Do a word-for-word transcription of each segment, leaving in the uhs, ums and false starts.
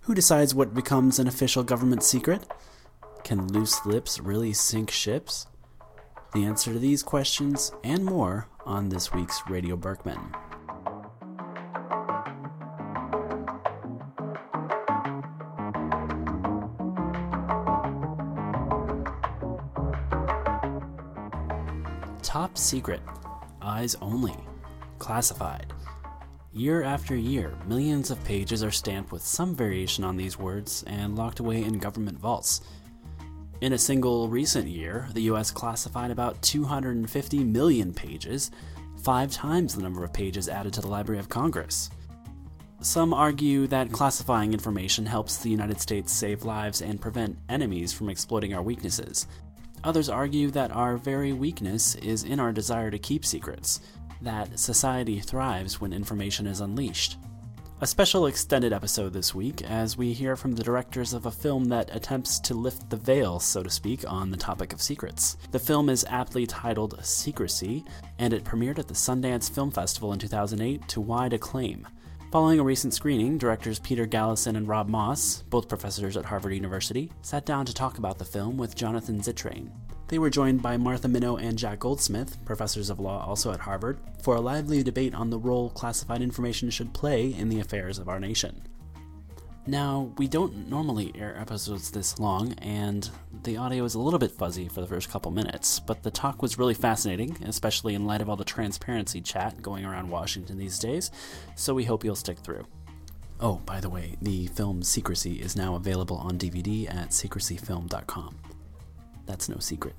Who decides what becomes an official government secret? Can loose lips really sink ships? The answer to these questions and more on this week's Radio Berkman. Top secret, eyes only, classified. Year after year, millions of pages are stamped with some variation on these words and locked away in government vaults. In a single recent year, the U S classified about two hundred fifty million pages, five times the number of pages added to the Library of Congress. Some argue that classifying information helps the United States save lives and prevent enemies from exploiting our weaknesses. Others argue that our very weakness is in our desire to keep secrets, that society thrives when information is unleashed. A special extended episode this week as we hear from the directors of a film that attempts to lift the veil, so to speak, on the topic of secrets. The film is aptly titled Secrecy, and it premiered at the Sundance Film Festival in two thousand eight to wide acclaim. Following a recent screening, directors Peter Gallison and Rob Moss, both professors at Harvard University, sat down to talk about the film with Jonathan Zittrain. They were joined by Martha Minow and Jack Goldsmith, professors of law also at Harvard, for a lively debate on the role classified information should play in the affairs of our nation. Now, we don't normally air episodes this long, and the audio is a little bit fuzzy for the first couple minutes, but the talk was really fascinating, especially in light of all the transparency chat going around Washington these days, so we hope you'll stick through. Oh, by the way, the film Secrecy is now available on D V D at secrecy film dot com. That's no secret.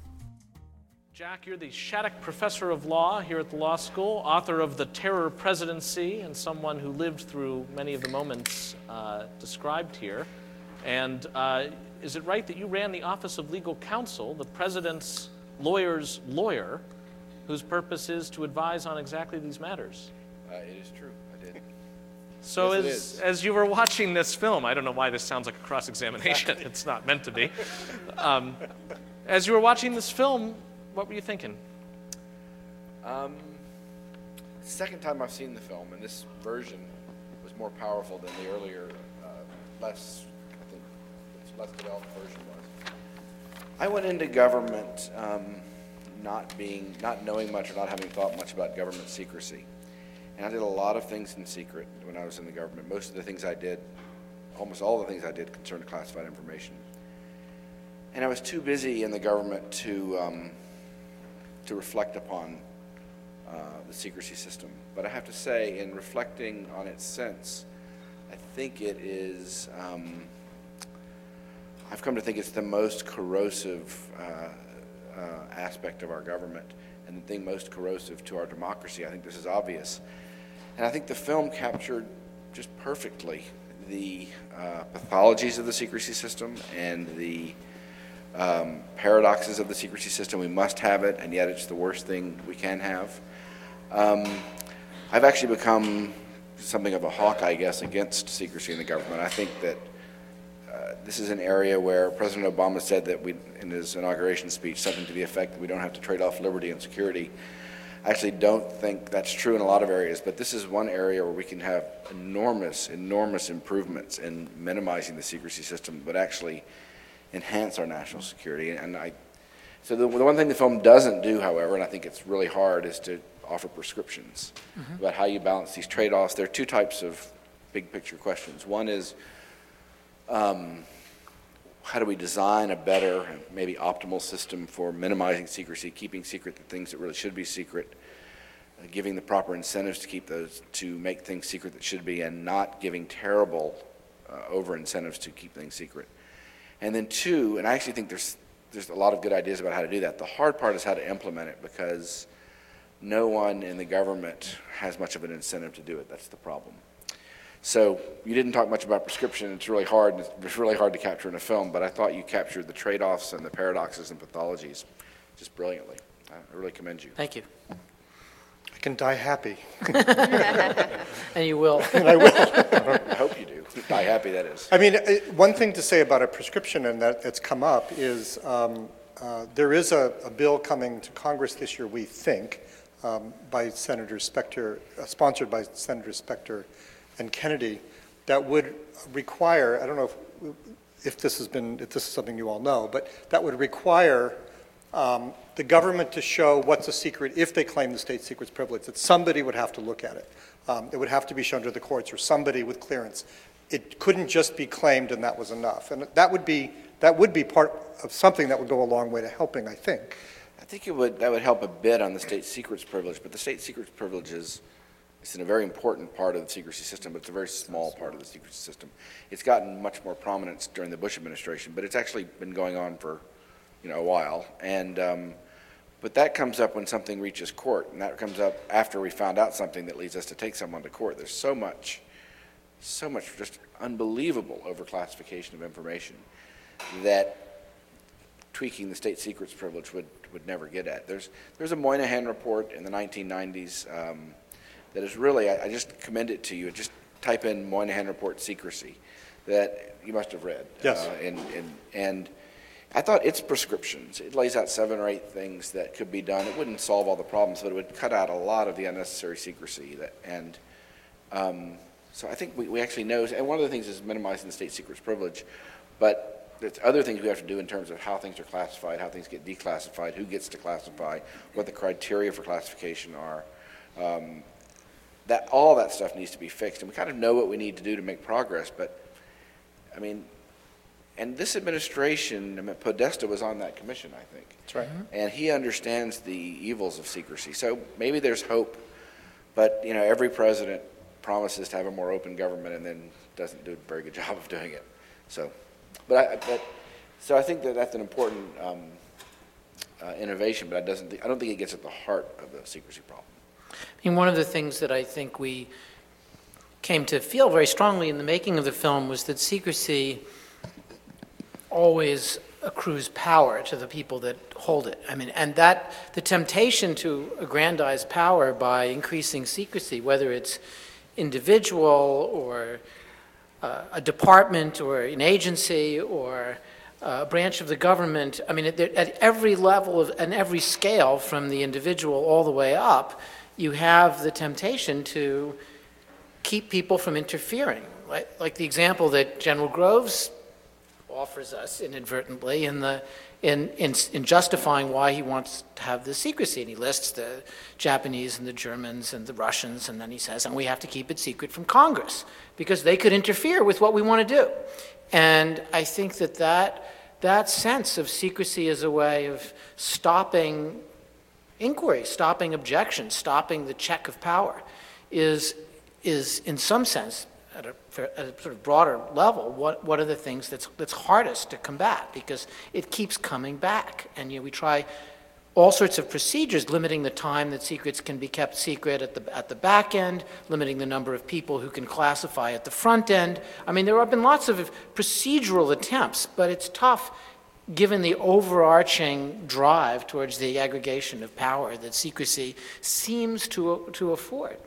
Jack, you're the Shattuck Professor of Law here at the law school, author of The Terror Presidency, and someone who lived through many of the moments uh, described here. And uh, is it right that you ran the Office of Legal Counsel, the president's lawyer's lawyer, whose purpose is to advise on exactly these matters? Uh, it is true, I did. So yes, as, as you were watching this film, I don't know why this sounds like a cross-examination. It's not meant to be. Um, as you were watching this film, what were you thinking? Um, second time I've seen the film, and this version was more powerful than the earlier, uh, less, I think, less developed version was. I went into government um, not being, not knowing much or not having thought much about government secrecy. And I did a lot of things in secret when I was in the government. Most of the things I did, almost all the things I did concerned classified information. And I was too busy in the government to um, to reflect upon uh, the secrecy system. But I have to say, in reflecting on its sense, I think it is, um, I've come to think it's the most corrosive uh, uh, aspect of our government and the thing most corrosive to our democracy. I think this is obvious. And I think the film captured just perfectly the uh, pathologies of the secrecy system and the Um, paradoxes of the secrecy system. We must have it, and yet it's the worst thing we can have. Um, I've actually become something of a hawk, I guess, against secrecy in the government. I think that uh, this is an area where President Obama said that we, in his inauguration speech, something to the effect that we don't have to trade off liberty and security. I actually don't think that's true in a lot of areas, but this is one area where we can have enormous, enormous improvements in minimizing the secrecy system, but actually enhance our national security. And I, so the, the one thing the film doesn't do, however, and I think it's really hard, is to offer prescriptions mm-hmm. about how you balance these trade-offs. There are two types of big picture questions. One is, um, how do we design a better, maybe optimal system for minimizing secrecy, keeping secret the things that really should be secret, uh, giving the proper incentives to keep those, to make things secret that should be, and not giving terrible uh, over-incentives to keep things secret. And then two, and I actually think there's there's a lot of good ideas about how to do that. The hard part is how to implement it, because no one in the government has much of an incentive to do it. That's the problem. So you didn't talk much about prescription. It's really hard. It's really hard to capture in a film, but I thought you captured the trade-offs and the paradoxes and pathologies just brilliantly. I really commend you. Thank you. I can die happy. And you will. And I will. I hope you do. Die happy, that is. I mean, one thing to say about a prescription, and that it's come up, is um, uh, there is a, a bill coming to Congress this year, we think, um, by Senator Specter, uh, sponsored by Senator Specter and Kennedy, that would require, I don't know if, if this has been, if this is something you all know, but that would require um, the government to show what's a secret if they claim the state secret's privilege, that somebody would have to look at it. Um, it would have to be shown to the courts or somebody with clearance. It couldn't just be claimed and that was enough. And that would be, that would be part of something that would go a long way to helping, I think. I think it would, that would help a bit on the state secrets privilege, but the state secrets privilege is it's in a very important part of the secrecy system, but it's a very small part of the secrecy system. It's gotten much more prominence during the Bush administration, but it's actually been going on for, you know, a while. And um, but that comes up when something reaches court, and that comes up after we found out something that leads us to take someone to court. There's so much, so much just unbelievable overclassification of information that tweaking the state secrets privilege would, would never get at. There's, there's a Moynihan report in the nineteen nineties um, that is really, I, I just commend it to you. Just type in Moynihan report secrecy that you must have read. Yes. Uh, and, and, and I thought its prescriptions, it lays out seven or eight things that could be done. It wouldn't solve all the problems, but it would cut out a lot of the unnecessary secrecy. That, and um, so I think we, we actually know, and one of the things is minimizing the state secrets privilege, but there's other things we have to do in terms of how things are classified, how things get declassified, who gets to classify, what the criteria for classification are. Um, that all that stuff needs to be fixed, and we kind of know what we need to do to make progress. But I mean, and this administration, I mean, Podesta was on that commission, I think. That's right. And he understands the evils of secrecy. So maybe there's hope, but you know, every president promises to have a more open government and then doesn't do a very good job of doing it. So. But I, but, so I think that that's an important um, uh, innovation, but I doesn't. Th I don't think it gets at the heart of the secrecy problem. I mean, one of the things that I think we came to feel very strongly in the making of the film was that secrecy always accrues power to the people that hold it. I mean, and that the temptation to aggrandize power by increasing secrecy, whether it's individual or Uh, a department or an agency or a branch of the government, I mean, at, at every level of, and every scale from the individual all the way up, you have the temptation to keep people from interfering. Like, like the example that General Groves offers us inadvertently in, the, in, in, in justifying why he wants to have this secrecy. And he lists the Japanese and the Germans and the Russians, and then he says, and we have to keep it secret from Congress because they could interfere with what we want to do. And I think that that, that sense of secrecy is a way of stopping inquiry, stopping objection, stopping the check of power is, is in some sense, at a, at a sort of broader level, what, what are the things that's, that's hardest to combat? Because it keeps coming back. And you know, we try all sorts of procedures, limiting the time that secrets can be kept secret at the, at the back end, limiting the number of people who can classify at the front end. I mean, there have been lots of procedural attempts, but it's tough given the overarching drive towards the aggregation of power that secrecy seems to, to afford.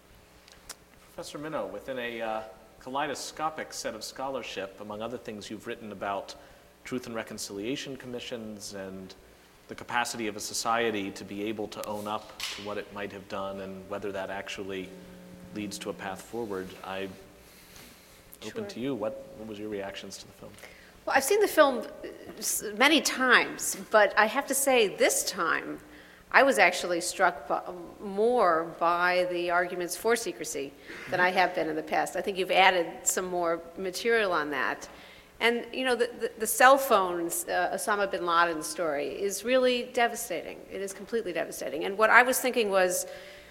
Professor Minow, within a uh, kaleidoscopic set of scholarship, among other things, you've written about truth and reconciliation commissions and the capacity of a society to be able to own up to what it might have done and whether that actually leads to a path forward. I open Sure. to you. What, what was your reactions to the film? Well, I've seen the film many times, but I have to say this time I was actually struck by, more by the arguments for secrecy than I have been in the past. I think you've added some more material on that. And, you know, the, the, the cell phones, uh, Osama bin Laden story is really devastating. It is completely devastating. And what I was thinking was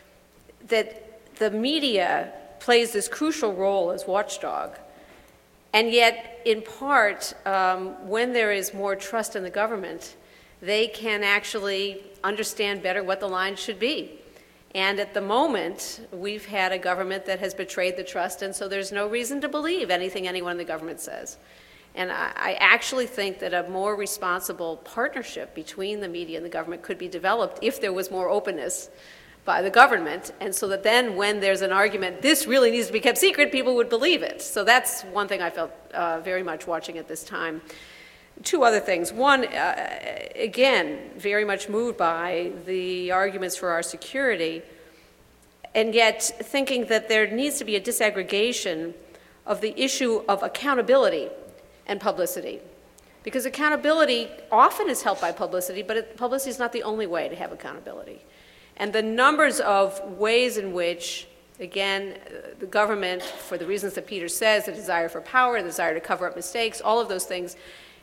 that the media plays this crucial role as watchdog. And yet, in part, um, when there is more trust in the government, they can actually understand better what the line should be. And at the moment, we've had a government that has betrayed the trust, and so there's no reason to believe anything anyone in the government says. And I, I actually think that a more responsible partnership between the media and the government could be developed if there was more openness by the government, and so that then when there's an argument, this really needs to be kept secret, people would believe it. So that's one thing I felt uh, very much watching at this time. Two other things. One, uh, again, very much moved by the arguments for our security, and yet thinking that there needs to be a disaggregation of the issue of accountability and publicity. Because accountability often is helped by publicity, but it, publicity is not the only way to have accountability. And the numbers of ways in which, again, the government, for the reasons that Peter says, the desire for power, the desire to cover up mistakes, all of those things,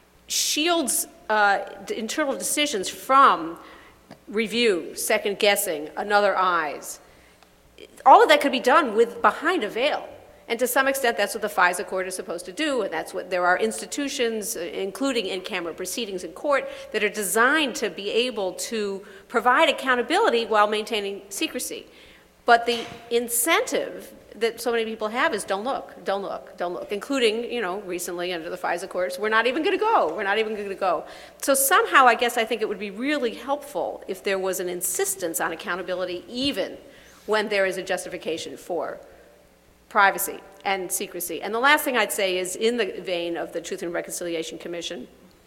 shields uh, internal decisions from review, second guessing, another eyes. All of that could be done with behind a veil. And to some extent, that's what the FISA court is supposed to do, and that's what there are institutions, including in-camera proceedings in court, that are designed to be able to provide accountability while maintaining secrecy. But the incentive that so many people have is don't look, don't look, don't look, including, you know, recently under the FISA courts, we're not even going to go, we're not even going to go. So somehow, I guess I think it would be really helpful if there was an insistence on accountability even when there is a justification for privacy and secrecy. And the last thing I'd say is in the vein of the Truth and Reconciliation Commission,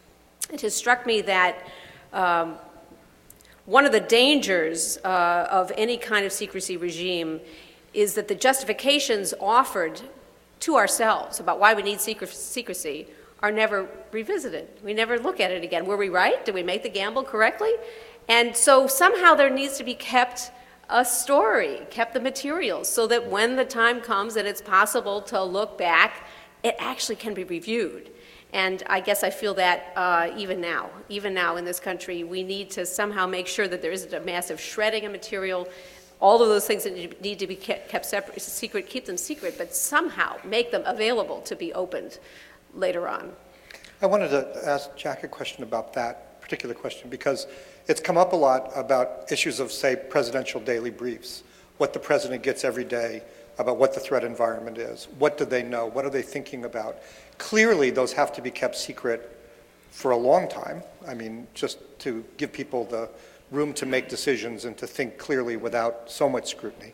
it has struck me that um, one of the dangers uh, of any kind of secrecy regime is that the justifications offered to ourselves about why we need secrecy are never revisited. We never look at it again. Were we right? Did we make the gamble correctly? And so somehow there needs to be kept a story, kept the materials, so that when the time comes and it's possible to look back, it actually can be reviewed. And I guess I feel that uh, even now, even now in this country, we need to somehow make sure that there isn't a massive shredding of material. All of those things that need to be kept separate, secret, keep them secret, but somehow make them available to be opened later on. I wanted to ask Jack a question about that particular question, because it's come up a lot about issues of, say, presidential daily briefs, what the president gets every day about what the threat environment is. What do they know? What are they thinking about? Clearly, those have to be kept secret for a long time. I mean, just to give people the room to make decisions and to think clearly without so much scrutiny.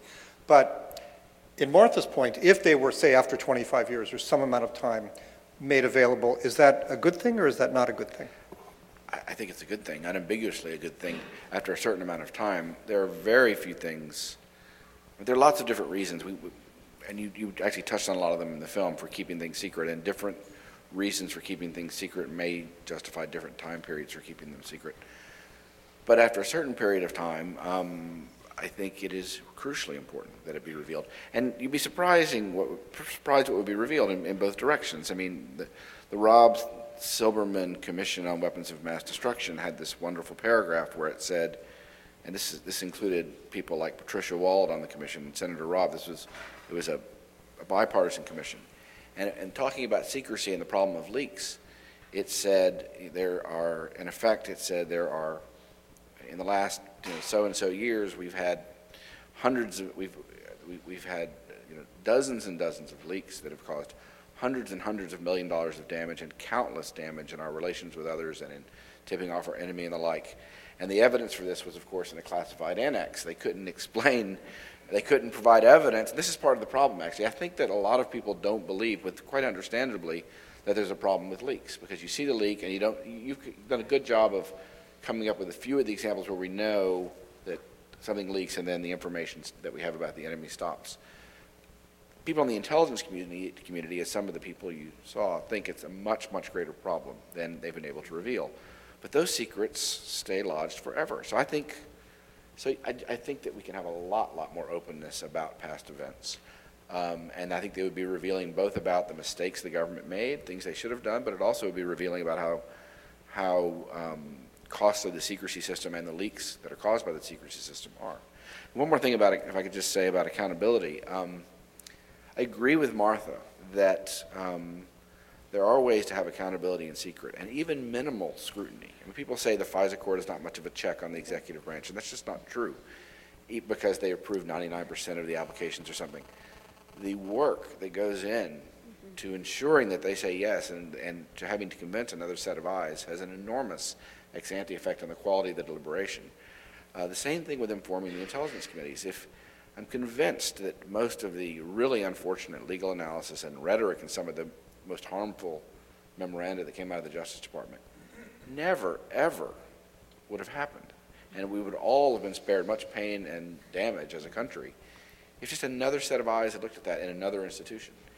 But in Martha's point, if they were, say, after twenty-five years or some amount of time made available, is that a good thing or is that not a good thing? I think it's a good thing, unambiguously a good thing. After a certain amount of time, there are very few things. There are lots of different reasons, we, and you, you actually touched on a lot of them in the film for keeping things secret, and different reasons for keeping things secret may justify different time periods for keeping them secret. But after a certain period of time, um, I think it is crucially important that it be revealed. And you'd be surprising what, surprised what would be revealed in, in both directions. I mean, the, the Rob Silberman Commission on Weapons of Mass Destruction had this wonderful paragraph where it said, and this is, this included people like Patricia Wald on the commission and Senator Robb. This was it was a, a bipartisan commission, and, and talking about secrecy and the problem of leaks, it said there are, in effect, it said there are, in the last you know, so and so years, we've had hundreds of we've we, we've had you know dozens and dozens of leaks that have caused hundreds and hundreds of million dollars of damage and countless damage in our relations with others and in tipping off our enemy and the like. And the evidence for this was, of course, in a classified annex. They couldn't explain, they couldn't provide evidence. This is part of the problem, actually. I think that a lot of people don't believe, but quite understandably, that there's a problem with leaks, because you see the leak and you don't, you've done a good job of coming up with a few of the examples where we know that something leaks and then the information that we have about the enemy stops. People in the intelligence community, community, as some of the people you saw, think it's a much, much greater problem than they've been able to reveal. But those secrets stay lodged forever. So I think, so I, I think that we can have a lot, lot more openness about past events. Um, and I think they would be revealing both about the mistakes the government made, things they should have done, but it also would be revealing about how, how um, costly the secrecy system and the leaks that are caused by the secrecy system are. One more thing about it, if I could just say about accountability. Um, I agree with Martha that um, there are ways to have accountability in secret, and even minimal scrutiny. I mean, people say the FISA court is not much of a check on the executive branch, and that's just not true, because they approve ninety-nine percent of the applications or something. The work that goes in to ensuring that they say yes and, and to having to convince another set of eyes has an enormous ex-ante effect on the quality of the deliberation. Uh, the same thing with informing the intelligence committees. If I'm convinced that most of the really unfortunate legal analysis and rhetoric in some of the most harmful memoranda that came out of the Justice Department never, ever would have happened. And we would all have been spared much pain and damage as a country if just another set of eyes had looked at that in another institution.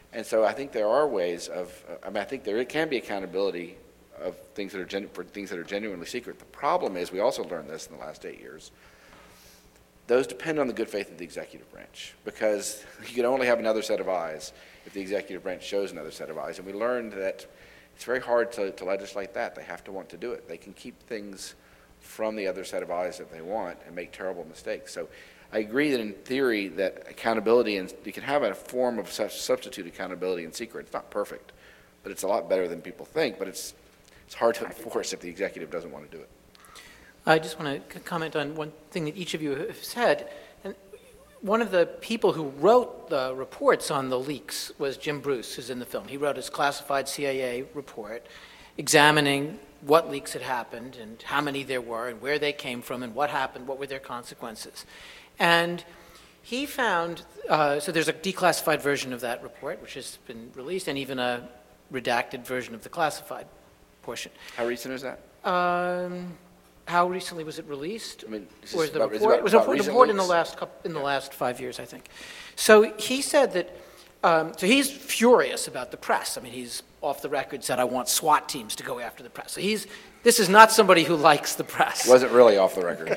And so I think there are ways of, uh, I mean, I think there can be accountability of things that are genu- for things that are genuinely secret. The problem is, we also learned this in the last eight years, those depend on the good faith of the executive branch, because you can only have another set of eyes if the executive branch shows another set of eyes. And we learned that it's very hard to, to legislate that. They have to want to do it. They can keep things from the other set of eyes that they want and make terrible mistakes. So I agree that in theory that accountability, and you can have a form of such substitute accountability in secret. It's not perfect, but it's a lot better than people think, but it's, it's hard to enforce if the executive doesn't want to do it. I just want to comment on one thing that each of you have said. And one of the people who wrote the reports on the leaks was Jim Bruce, who's in the film. He wrote his classified C I A report examining what leaks had happened and how many there were and where they came from and what happened, what were their consequences. And he found, uh, so there's a declassified version of that report, which has been released, and even a redacted version of the classified portion. How recent is that? Um, how recently was it released? I mean, is Or this is the about- is it report, about- it was a about report recent report in the leaks? last couple, in the last five years, I think. So he said that, um, so he's furious about the press. I mean, he's off the record said, I want SWAT teams to go after the press. So he's, this is not somebody who likes the press. Wasn't really off the record.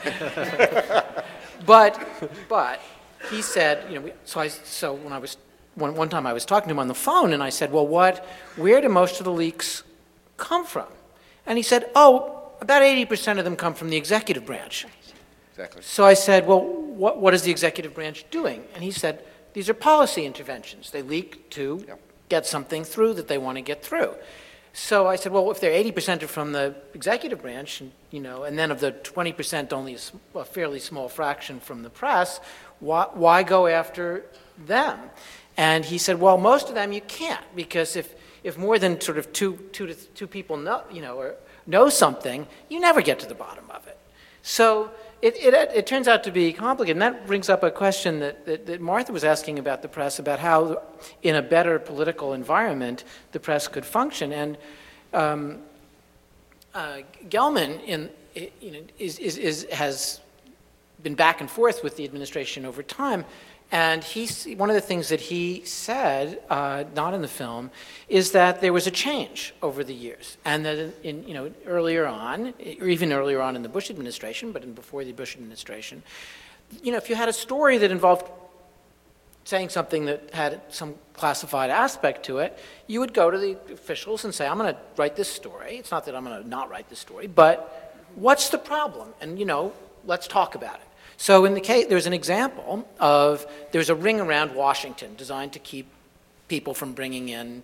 But, but he said, you know, we, so I, so when I was, one, one time I was talking to him on the phone and I said, well, what, where do most of the leaks come from? And he said, oh, about eighty percent of them come from the executive branch. Exactly. So I said, well, what, what is the executive branch doing? And he said, these are policy interventions. They leak to Yep. get something through that they want to get through. So I said, well, if they're eighty percent are from the executive branch, and, you know, and then of the twenty percent only a, s- a fairly small fraction from the press, why, why go after them? And he said, well, most of them you can't, because if, if more than sort of two, two, to two people know, you know, or know something, you never get to the bottom of it. So it, it, it turns out to be complicated. And that brings up a question that, that, that Martha was asking about the press, about how in a better political environment the press could function. And um, uh, Gelman in, you know, is, is, is, has been back and forth with the administration over time. And he, one of the things that he said, uh, not in the film, is that there was a change over the years, and that in, in, you know, earlier on, or even earlier on in the Bush administration, but in before the Bush administration, you know, if you had a story that involved saying something that had some classified aspect to it, you would go to the officials and say, I'm going to write this story. It's not that I'm going to not write this story, but what's the problem? And, you know, let's talk about it. So in the case, there's an example of, there's a ring around Washington designed to keep people from bringing in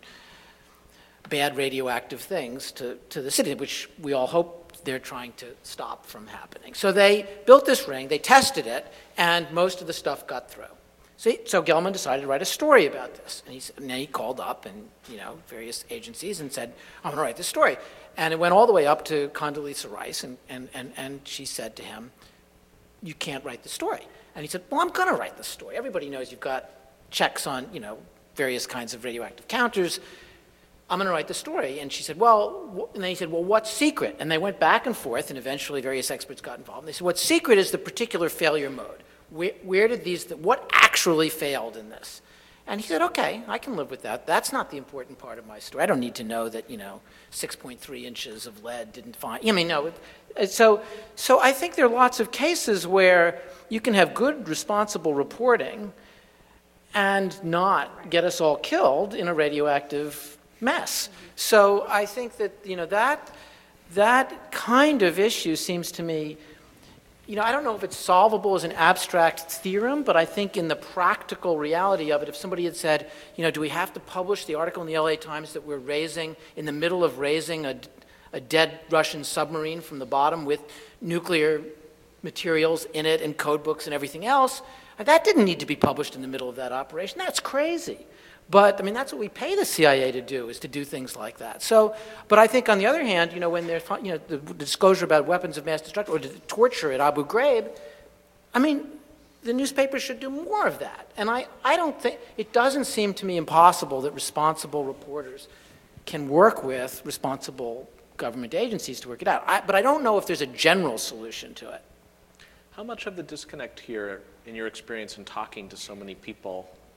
bad radioactive things to, to the city, which we all hope they're trying to stop from happening. So they built this ring, they tested it, and most of the stuff got through. So, so Gelman decided to write a story about this. And he, and then he called up and, you know, various agencies and said, I'm going to write this story. And it went all the way up to Condoleezza Rice, and, and, and, and she said to him, you can't write the story. And he said, well, I'm going to write the story. Everybody knows you've got checks on, you know, various kinds of radioactive counters. I'm going to write the story. And she said, well, and then he said, well, what's secret? And they went back and forth, and eventually various experts got involved. And they said, what's secret is the particular failure mode. Where, where did these, what actually failed in this? And he said, okay, I can live with that. That's not the important part of my story. I don't need to know that, you know, six point three inches of lead didn't find, I mean, no. So, so I think there are lots of cases where you can have good, responsible reporting and not get us all killed in a radioactive mess. So I think that, you know, that, that kind of issue seems to me, you know, I don't know if it's solvable as an abstract theorem, but I think in the practical reality of it, if somebody had said, you know, do we have to publish the article in the L A Times that we're raising, in the middle of raising a, a dead Russian submarine from the bottom with nuclear materials in it and code books and everything else, that didn't need to be published in the middle of that operation. That's crazy. But, I mean, that's what we pay the C I A to do, is to do things like that. So, but I think on the other hand, you know, when there's, you know, the disclosure about weapons of mass destruction or the torture at Abu Ghraib, I mean, the newspapers should do more of that. And I, I don't think, it doesn't seem to me impossible that responsible reporters can work with responsible government agencies to work it out. I, but I don't know if there's a general solution to it. How much of the disconnect here, in your experience in talking to so many people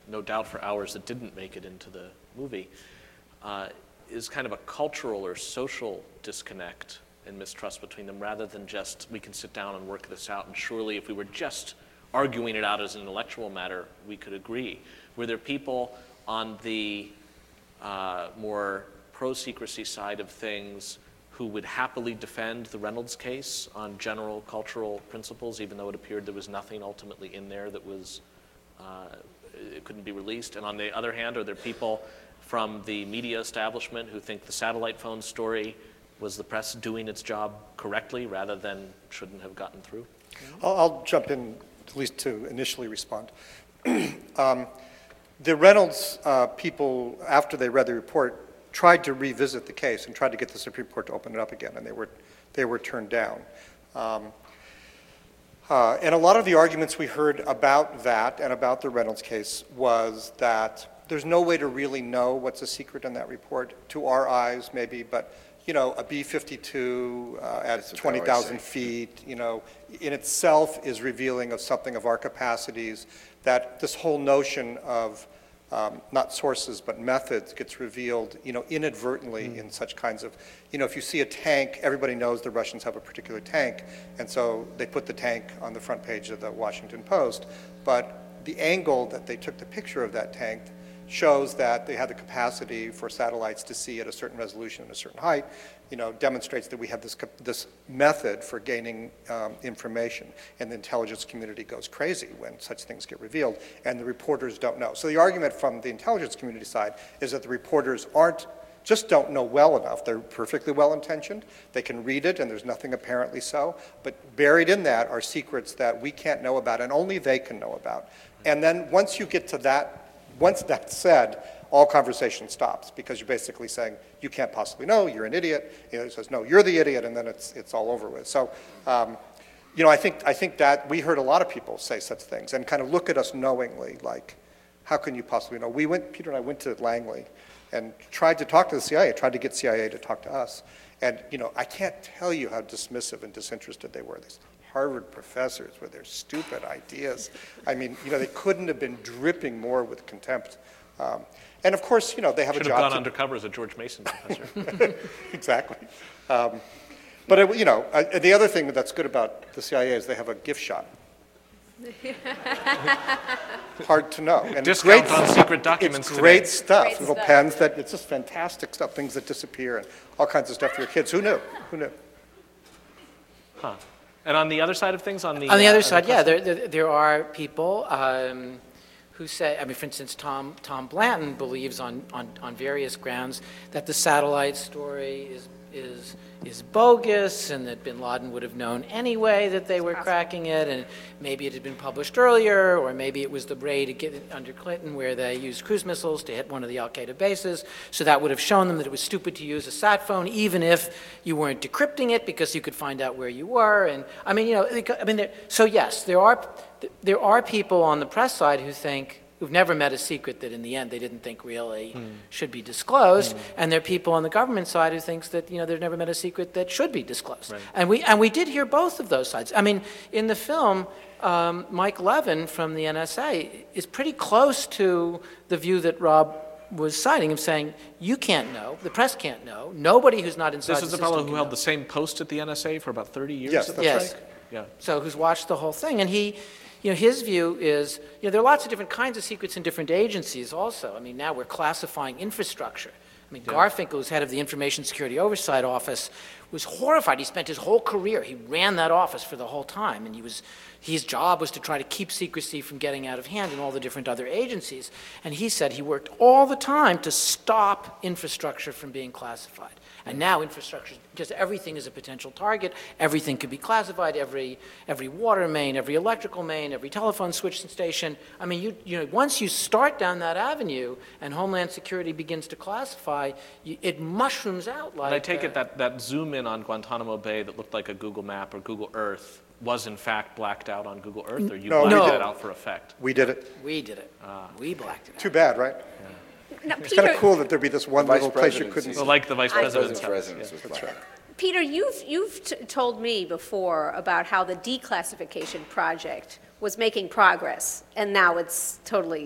no doubt for ours that didn't make it into the movie, uh, is kind of a cultural or social disconnect and mistrust between them, rather than just, we can sit down and work this out, and surely if we were just arguing it out as an intellectual matter, we could agree. Were there people on the uh, more pro-secrecy side of things who would happily defend the Reynolds case on general cultural principles, even though it appeared there was nothing ultimately in there that was, uh, it couldn't be released? And on the other hand, are there people from the media establishment who think the satellite phone story was the press doing its job correctly rather than shouldn't have gotten through? I'll, I'll jump in, at least to initially respond. um, the Reynolds uh, people, after they read the report, tried to revisit the case and tried to get the Supreme Court to open it up again, and they were, they were turned down. Um, uh, and a lot of the arguments we heard about that and about the Reynolds case was that there's no way to really know what's a secret in that report, to our eyes maybe, but you know, a B fifty-two uh, at twenty thousand feet, you know, in itself is revealing of something of our capacities, that this whole notion of Um, not sources, but methods gets revealed, you know, inadvertently mm. in such kinds of, you know, if you see a tank, everybody knows the Russians have a particular tank, and so they put the tank on the front page of the Washington Post, but the angle that they took the picture of that tank shows that they had the capacity for satellites to see at a certain resolution and a certain height, you know, demonstrates that we have this, this method for gaining um, information, and the intelligence community goes crazy when such things get revealed, and the reporters don't know. So the argument from the intelligence community side is that the reporters aren't, just don't know well enough. They're perfectly well-intentioned. They can read it, and there's nothing apparently so, but buried in that are secrets that we can't know about, and only they can know about. And then once you get to that, once that's said, all conversation stops, because you're basically saying, you can't possibly know, you're an idiot. You know, it says, no, you're the idiot, and then it's, it's all over with. So, um, you know, I think, I think that we heard a lot of people say such things and kind of look at us knowingly, like, how can you possibly know? We went, Peter and I went to Langley and tried to talk to the C I A, tried to get C I A to talk to us. And, you know, I can't tell you how dismissive and disinterested they were. These Harvard professors with their stupid ideas. I mean, you know, they couldn't have been dripping more with contempt. Um, and of course, you know, they have Should a job. Should have gone to, undercover as a George Mason professor. Exactly. Um, but, it, you know, uh, the other thing that's good about the C I A is they have a gift shop. Hard to know. And Discount great, on secret documents It's great today. stuff. Great Little stuff. pens that, it's just fantastic stuff, things that disappear and all kinds of stuff for your kids. Who knew? Who knew? Huh. And on the other side of things, on the On the uh, other side, yeah, question- there, there, there are people um, who say, I mean, for instance, Tom, Tom Blanton believes on, on, on various grounds that the satellite story is, is, is bogus, and that bin Laden would have known anyway that they were cracking it, and maybe it had been published earlier, or maybe it was the raid again under Clinton where they used cruise missiles to hit one of the Al-Qaeda bases, so that would have shown them that it was stupid to use a sat phone, even if you weren't decrypting it, because you could find out where you were. And I mean, you know, I mean, there, so yes, there are there are people on the press side who think, who've never met a secret that in the end they didn't think really mm. should be disclosed, mm. and there are people on the government side who thinks that, you know, they've never met a secret that should be disclosed. Right. And we and we did hear both of those sides. I mean, in the film, um, Mike Levin from the N S A is pretty close to the view that Rob was citing, of saying, you can't know, the press can't know, nobody who's not inside This the is the system fellow who can held know. the same post at the N S A for about thirty years? Yes, at that's the yes. strike? Yeah. So who's watched the whole thing, and he, you know, his view is, you know, there are lots of different kinds of secrets in different agencies also. I mean, now we're classifying infrastructure. I mean, yeah. Garfinkel, who's head of the Information Security Oversight Office, was horrified. He spent his whole career, he ran that office for the whole time, and he was, his job was to try to keep secrecy from getting out of hand in all the different other agencies. And he said he worked all the time to stop infrastructure from being classified. And now infrastructure, because everything is a potential target, everything could be classified, every, every water main, every electrical main, every telephone switch station. I mean, you, you know, once you start down that avenue and Homeland Security begins to classify, you, it mushrooms out like... And I take uh, it that, that zoom in on Guantanamo Bay that looked like a Google map or Google Earth was in fact blacked out on Google Earth, or you No, we blacked did. it out for effect? We did it. We did it. We blacked it out. Too bad, right? Now, It's Peter, kind of cool that there'd be this one Vice little place you presidency. couldn't Well, see. like the vice I- president's President's house. residence was black. Peter, you've, you've t- told me before about how the declassification project was making progress, and now it's totally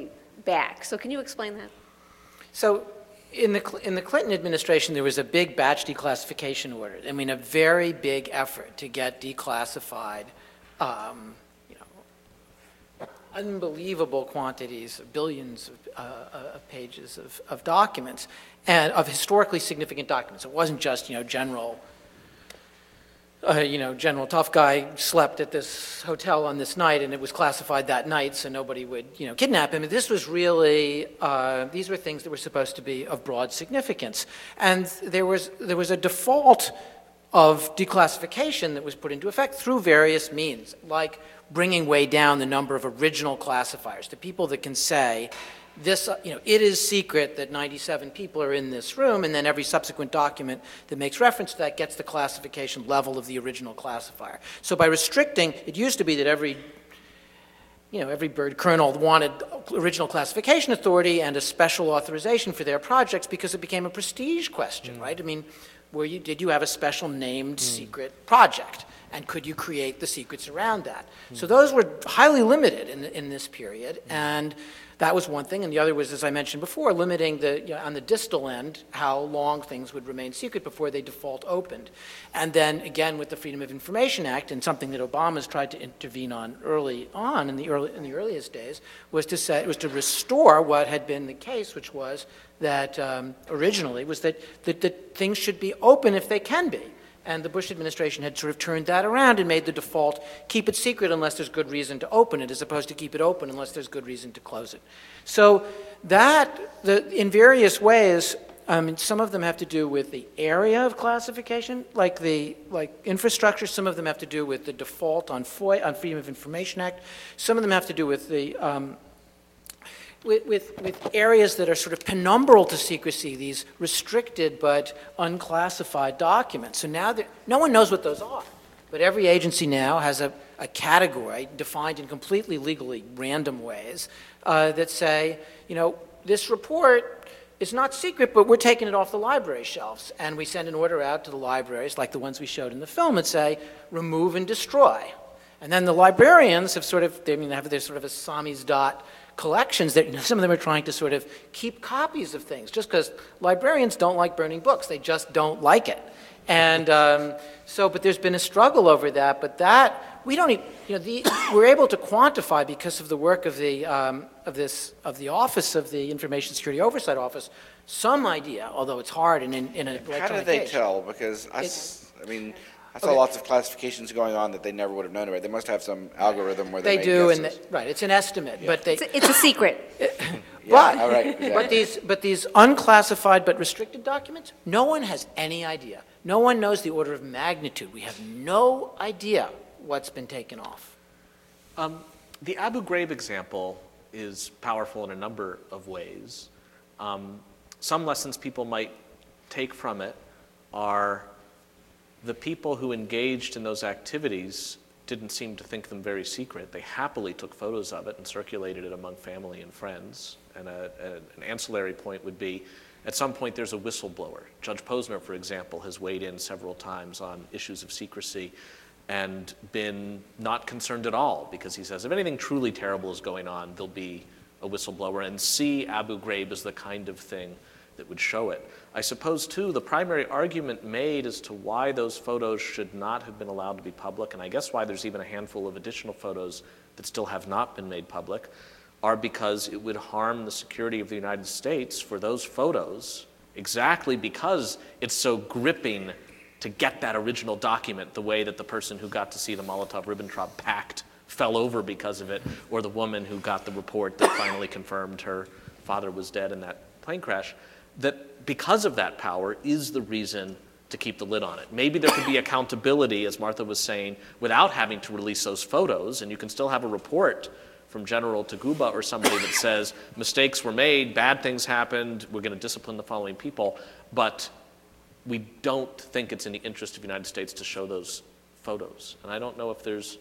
back. So can you explain that? So in the, Cl- in the Clinton administration, there was a big batch declassification order. I mean, a very big effort to get declassified, um, you know, unbelievable quantities, billions of, uh, of pages of, of documents, and of historically significant documents. It wasn't just, you know, general Uh, you know, General Tough Guy slept at this hotel on this night, and it was classified that night, so nobody would, you know, kidnap him. And this was really, uh, these were things that were supposed to be of broad significance. And there was, there was a default of declassification that was put into effect through various means, like bringing way down the number of original classifiers, the people that can say, this, uh, you know, it is secret that ninety-seven people are in this room, and then every subsequent document that makes reference to that gets the classification level of the original classifier. So by restricting, it used to be that every, you know, every bird colonel wanted original classification authority and a special authorization for their projects because it became a prestige question, mm. right? I mean, were you, did you have a special named mm. secret project? And could you create the secrets around that? Mm. So those were highly limited in, in this period, mm. and that was one thing, and the other was, as I mentioned before, limiting the, you know, on the distal end, how long things would remain secret before they default opened. And then, again, with the Freedom of Information Act, and something that Obama's tried to intervene on early on in the, early, in the earliest days, was to say, was to restore what had been the case, which was that um, originally was that, that, that things should be open if they can be. And the Bush administration had sort of turned that around and made the default, keep it secret unless there's good reason to open it, as opposed to keep it open unless there's good reason to close it. So that, the, in various ways, um, some of them have to do with the area of classification, like the like infrastructure. Some of them have to do with the default on FOIA, on Freedom of Information Act. Some of them have to do with the um, With, with, with areas that are sort of penumbral to secrecy, these restricted but unclassified documents. So now that, no one knows what those are, but every agency now has a, a category defined in completely legally random ways uh, that say, you know, this report is not secret, but we're taking it off the library shelves. And we send an order out to the libraries, like the ones we showed in the film, and say, remove and destroy. And then the librarians have sort of, they I mean, have their sort of a samizdat collections that, you know, some of them are trying to sort of keep copies of things, just because librarians don't like burning books. They just don't like it. And um, so, but there's been a struggle over that, but that, we don't even, you know, the, we're able to quantify because of the work of the, um, of this, of the Office of the Information Security Oversight Office, some idea, although it's hard in, in, in a How do they age. tell? Because I, It, I mean, I saw okay. lots of classifications going on that they never would have known about. They must have some algorithm where they, They make do, guesses. and they, right, it's an estimate, Yeah. but they, It's a, it's a secret. Yeah, but, all right, exactly. but these, but these unclassified but restricted documents, no one has any idea. No one knows the order of magnitude. We have no idea what's been taken off. Um, the Abu Ghraib example is powerful in a number of ways. Um, some lessons people might take from it are the people who engaged in those activities didn't seem to think them very secret. They happily took photos of it and circulated it among family and friends. And a, a, an ancillary point would be, at some point there's a whistleblower. Judge Posner, for example, has weighed in several times on issues of secrecy and been not concerned at all, because he says if anything truly terrible is going on, there'll be a whistleblower, and see Abu Ghraib as the kind of thing that would show it. I suppose, too, the primary argument made as to why those photos should not have been allowed to be public, and I guess why there's even a handful of additional photos that still have not been made public, are because it would harm the security of the United States for those photos, exactly because it's so gripping to get that original document, the way that the person who got to see the Molotov-Ribbentrop Pact fell over because of it, or the woman who got the report that finally confirmed her father was dead in that plane crash, that because of that power is the reason to keep the lid on it. Maybe there could be accountability, as Martha was saying, without having to release those photos, and you can still have a report from General Taguba or somebody that says mistakes were made, bad things happened, we're going to discipline the following people, but we don't think it's in the interest of the United States to show those photos. And I don't know if there's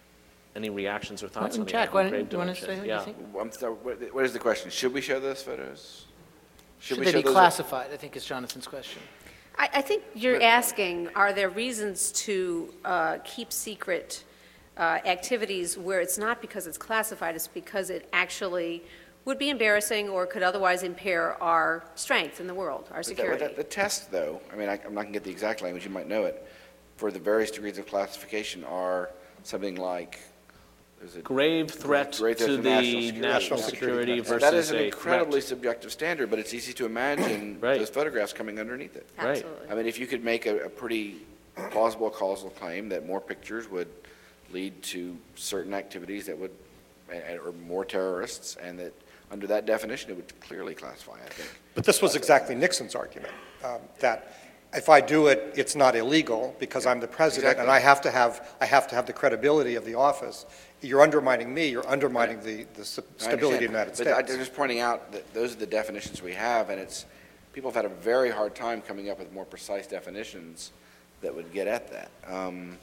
any reactions or thoughts on the Jack, Abu why Ghraib don't- do you want to dimension. say what Yeah. you think? I'm sorry, what, what is the question? Should we show those photos? Should we they show be those- classified, I think is Jonathan's question. I, I think you're asking, are there reasons to uh, keep secret uh, activities where it's not because it's classified, it's because it actually would be embarrassing or could otherwise impair our strength in the world, our But that- security. but that- The test, though, I mean, I- I'm not going to get the exact language, you might know it, for the various degrees of classification are something like, is it? Grave threat Grave threat to to the national security. national Yeah. security And versus that is an a incredibly threat. subjective standard, but it's easy to imagine Right. those photographs coming underneath it. Right. Absolutely. I mean, if you could make a, a pretty plausible causal claim that more pictures would lead to certain activities that would, and- or more terrorists, and that under that definition, it would clearly classify, I think. But this was exactly Nixon's argument, um, that if I do it, it's not illegal because I'm the president and Exactly. I have to have, I have to have the credibility of the office. You're undermining me, you're undermining the, the s- I stability of the understand, United But I'm States. just pointing out that those are the definitions we have, and it's, people have had a very hard time coming up with more precise definitions that would get at that. Um,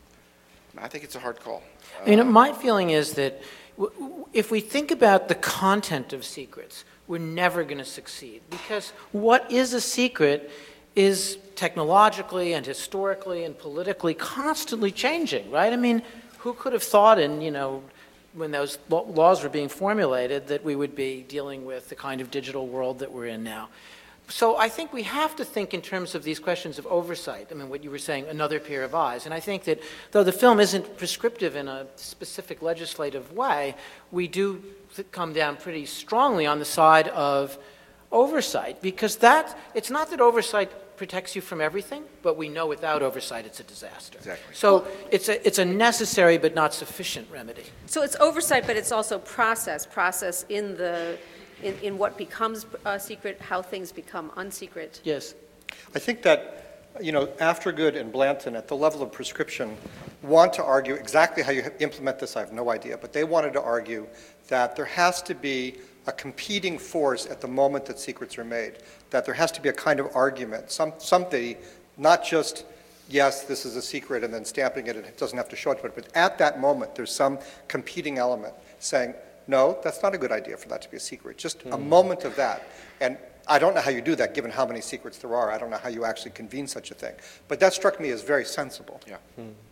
I think it's a hard call. I mean, Uh, my feeling is that w- w- if we think about the content of secrets, we're never going to succeed. Because what is a secret is technologically and historically and politically constantly changing, right? I mean, who could have thought in, you know, when those lo- laws were being formulated that we would be dealing with the kind of digital world that we're in now? So I think we have to think in terms of these questions of oversight. I mean, what you were saying, another pair of eyes. And I think that though the film isn't prescriptive in a specific legislative way, we do th- come down pretty strongly on the side of oversight, because that, it's not that oversight protects you from everything, but we know without oversight it's a disaster. Exactly. So it's a, it's a necessary but not sufficient remedy. So it's oversight, but it's also process, process in the, in, in what becomes a secret, how things become unsecret. Yes. I think that, you know, Aftergood and Blanton, at the level of prescription, want to argue exactly how you implement this, I have no idea, but they wanted to argue that there has to be a competing force at the moment that secrets are made, that there has to be a kind of argument, some, somebody, not just, yes, this is a secret, and then stamping it, and it doesn't have to show it, but, but at that moment, there's some competing element saying, no, that's not a good idea for that to be a secret. Just a moment of that. And I don't know how you do that, given how many secrets there are. I don't know how you actually convene such a thing. But that struck me as very sensible. Yeah.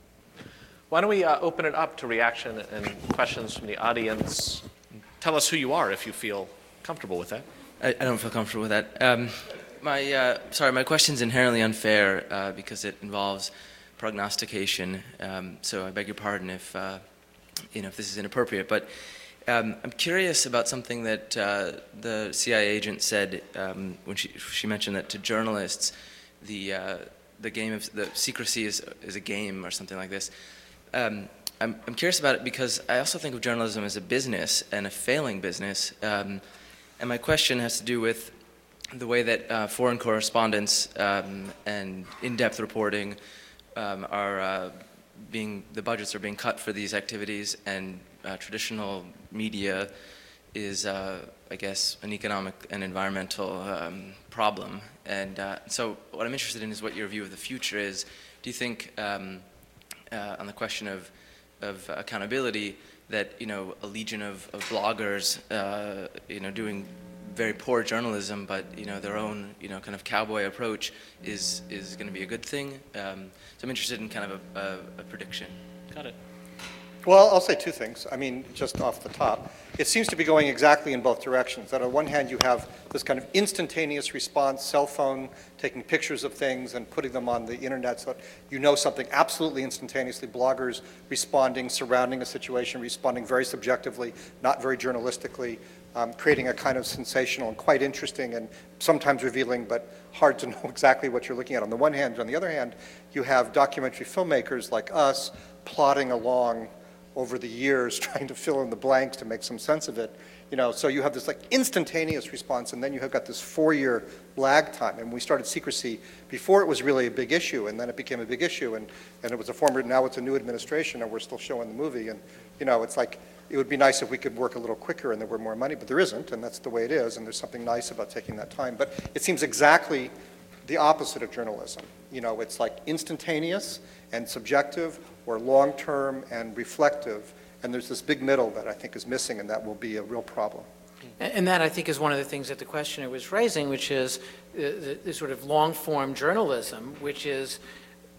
Why don't we uh, open it up to reaction and questions from the audience? Tell us who you are if you feel comfortable with that. I, I don't feel comfortable with that. Um, my uh, sorry, my question's inherently unfair uh, because it involves prognostication. Um, so I beg your pardon if uh, you know if this is inappropriate. But um, I'm curious about something that uh, the C I A agent said um, when she she mentioned that to journalists, the uh, the game of the secrecy is is a game or something like this. Um, I'm, I'm curious about it because I also think of journalism as a business and a failing business. Um, and my question has to do with the way that uh, foreign correspondence um, and in-depth reporting um, are uh, being, the budgets are being cut for these activities, and uh, traditional media is, uh, I guess, an economic and environmental um, problem. And uh, so what I'm interested in is what your view of the future is. Do you think, um, uh, on the question of of accountability, that you know a legion of, of bloggers, uh, you know, doing very poor journalism, but you know their own you know kind of cowboy approach is is going to be a good thing. Um, so I'm interested in kind of a, a, a prediction. Got it. Well, I'll say two things. I mean, just off the top. It seems to be going exactly in both directions. That on one hand, you have this kind of instantaneous response, cell phone, taking pictures of things and putting them on the internet so that you know something absolutely instantaneously. Bloggers responding, surrounding a situation, responding very subjectively, not very journalistically, um, creating a kind of sensational and quite interesting and sometimes revealing, but hard to know exactly what you're looking at on the one hand. On the other hand, you have documentary filmmakers like us plodding along over the years, trying to fill in the blanks to make some sense of it. You know, so you have this like instantaneous response, and then you have got this four-year lag time. And we started secrecy before it was really a big issue, and then it became a big issue, and, and it was a former, now it's a new administration, and we're still showing the movie. And, you know, it's like, it would be nice if we could work a little quicker and there were more money, but there isn't, and that's the way it is, and there's something nice about taking that time. But it seems exactly the opposite of journalism. You know, it's like instantaneous and subjective, or long-term and reflective, and there's this big middle that I think is missing, and that will be a real problem. And and that, I think, is one of the things that the questioner was raising, which is the, the, the sort of long-form journalism, which is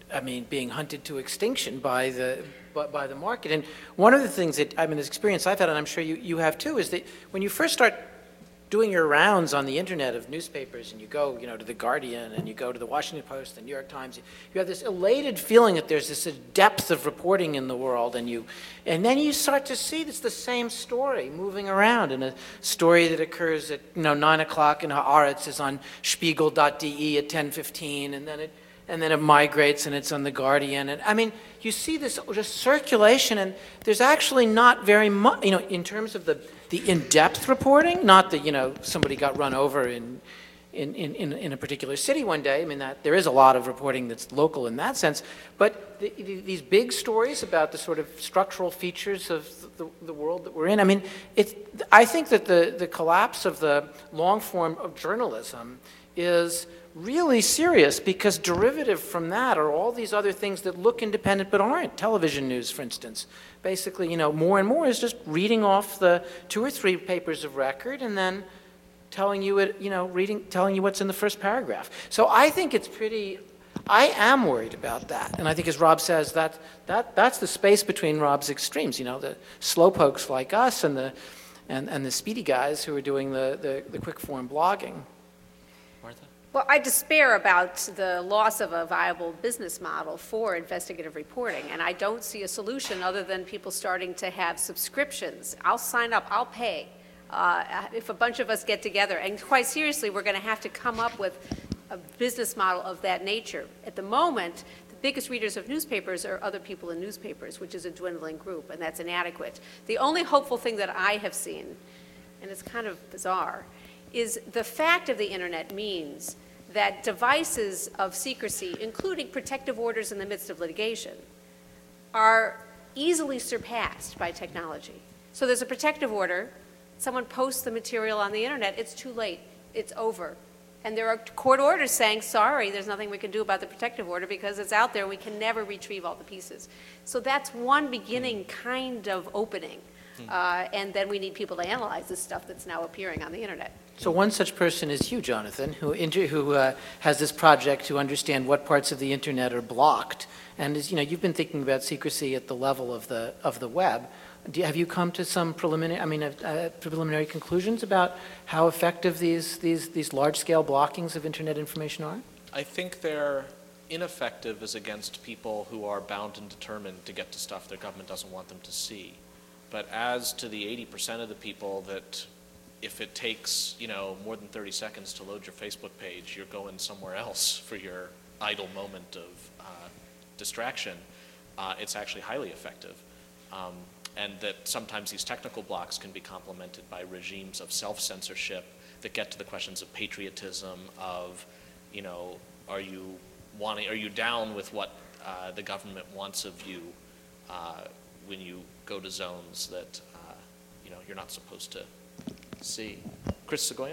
I mean, being hunted to extinction by the, by, by the market. And one of the things that, I mean, this experience I've had, and I'm sure you, you have too, is that when you first start doing your rounds on the internet of newspapers, and you go, you know, to the Guardian, and you go to the Washington Post, the New York Times, you have this elated feeling that there's this depth of reporting in the world, and you, and then you start to see it's the same story moving around, and a story that occurs at, you know, nine o'clock in Haaretz is on Spiegel dot D E at ten fifteen, and then it, and then it migrates and it's on the Guardian, and I mean, you see this just circulation, and there's actually not very much, you know, in terms of the the in-depth reporting, not that, you know, somebody got run over in, in, in, in a particular city one day. I mean, that there is a lot of reporting that's local in that sense, but the, the, these big stories about the sort of structural features of the, the world that we're in, I mean, it's, I think that the, the collapse of the long form of journalism is really serious, because derivative from that are all these other things that look independent but aren't. Television news, for instance. Basically, you know, more and more is just reading off the two or three papers of record and then telling you it, you know, reading, telling you what's in the first paragraph. So I think it's pretty, I am worried about that. And I think, as Rob says, that, that, that's the space between Rob's extremes, you know, the slowpokes like us and the, and, and the speedy guys who are doing the, the, the quick form blogging. Martha? Well, I despair about the loss of a viable business model for investigative reporting, and I don't see a solution other than people starting to have subscriptions. I'll sign up, I'll pay. Uh, if a bunch of us get together, and quite seriously, we're going to have to come up with a business model of that nature. At the moment, the biggest readers of newspapers are other people in newspapers, which is a dwindling group, and that's inadequate. The only hopeful thing that I have seen, and it's kind of bizarre, is the fact of the internet means that devices of secrecy, including protective orders in the midst of litigation, are easily surpassed by technology. So there's a protective order, someone posts the material on the internet, it's too late, it's over. And there are court orders saying, sorry, there's nothing we can do about the protective order because it's out there, we can never retrieve all the pieces. So that's one beginning kind of opening. Uh, and then we need people to analyze this stuff that's now appearing on the internet. So one such person is you, Jonathan, who, inter- who uh, has this project to understand what parts of the internet are blocked. And as you know, you've been thinking about secrecy at the level of the of the web. Do you, have you come to some preliminary, I mean, uh, preliminary conclusions about how effective these these these large-scale blockings of internet information are? I think they're ineffective as against people who are bound and determined to get to stuff their government doesn't want them to see. But as to the eighty percent of the people that, if it takes, you know, more than thirty seconds to load your Facebook page, you're going somewhere else for your idle moment of uh, distraction, uh, it's actually highly effective. Um, and that sometimes these technical blocks can be complemented by regimes of self-censorship that get to the questions of patriotism, of, you know, are you wanting, are you down with what uh, the government wants of you uh, when you go to zones that, uh, you know, you're not supposed to see. Chris Segoyan?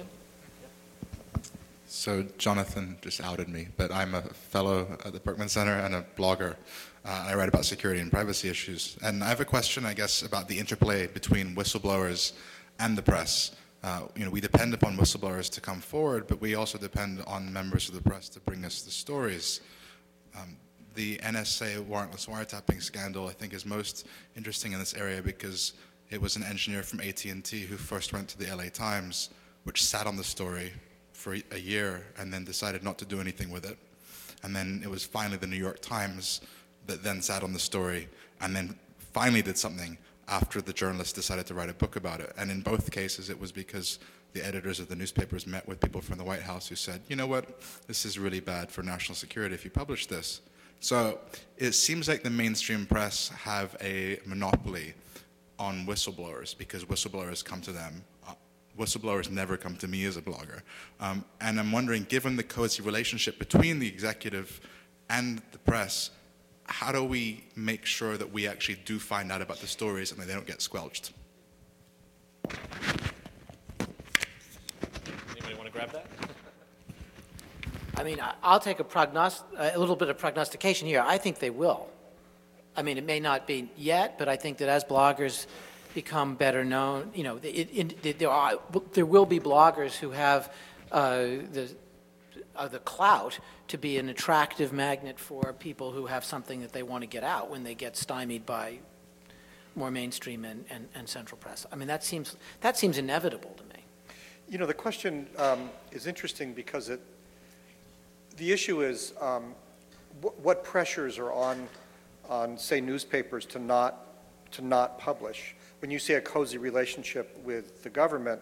So Jonathan just outed me, but I'm a fellow at the Berkman Center and a blogger. Uh, I write about security and privacy issues. And I have a question, I guess, about the interplay between whistleblowers and the press. Uh, you know, we depend upon whistleblowers to come forward, but we also depend on members of the press to bring us the stories. Um, the N S A warrantless wiretapping scandal, I think, is most interesting in this area because it was an engineer from A T and T who first went to the L A Times, which sat on the story for a year and then decided not to do anything with it. And then it was finally the New York Times that then sat on the story and then finally did something after the journalist decided to write a book about it. And in both cases, it was because the editors of the newspapers met with people from the White House who said, you know what, this is really bad for national security if you publish this. So it seems like the mainstream press have a monopoly on whistleblowers because whistleblowers come to them. Uh, whistleblowers never come to me as a blogger. Um, and I'm wondering, given the cozy relationship between the executive and the press, how do we make sure that we actually do find out about the stories and that they don't get squelched? Anybody want to grab that? I mean, I- I'll take a prognost- a little bit of prognostication here. I think they will. I mean, it may not be yet, but I think that as bloggers become better known, you know, it, it, it, there, are, there will be bloggers who have uh, the uh, the clout to be an attractive magnet for people who have something that they want to get out when they get stymied by more mainstream and, and, and central press. I mean, that seems, that seems inevitable to me. You know, the question um, is interesting because it, the issue is um, wh what pressures are on, on, say, newspapers to not, to not publish. When you say a cozy relationship with the government,